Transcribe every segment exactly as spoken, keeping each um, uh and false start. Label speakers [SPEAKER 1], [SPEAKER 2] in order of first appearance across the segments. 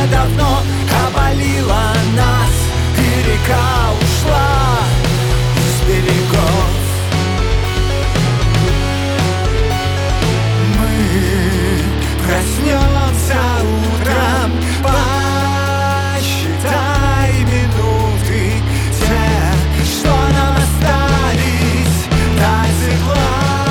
[SPEAKER 1] давно обвалила нас, и река ушла из берегов. Мы проснемся утром, посчитай минуты, те, что нам остались до тепла.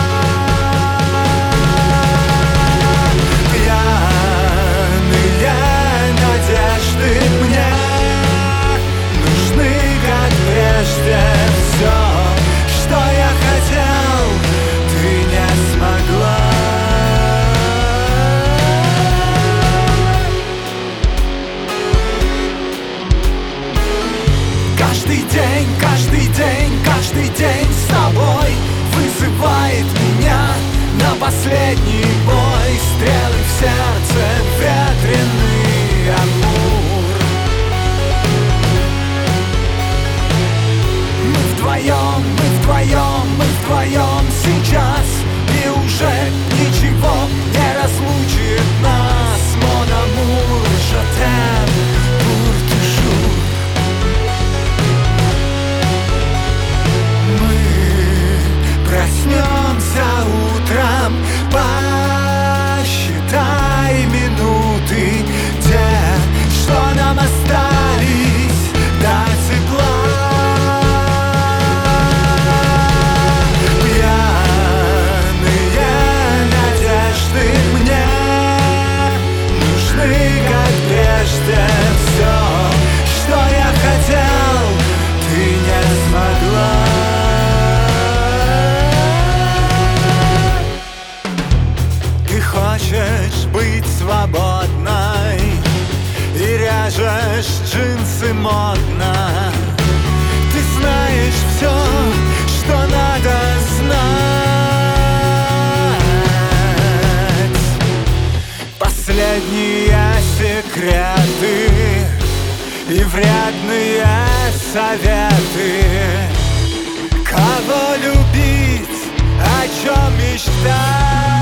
[SPEAKER 1] Мне нужны, как прежде, все, что я хотел, ты не смогла. Каждый день, каждый день, каждый день с тобой вызывает меня на последний бой. Стрелы в сердце, ветреный амур. Мы вдвоем, мы вдвоем, мы вдвоем сейчас, и уже ничего не разлучит нас. Мон амур, шатен, пур-тюжур. Мы проснемся утром, посчитай минуты, те, что нам остались до тепла. Все, что я хотел, ты не смогла. Ты хочешь быть свободной и ряжешь джинсы модно. Ты знаешь все, что надо знать. Последние секреты и вредные советы. Кого любить, о чем мечтать.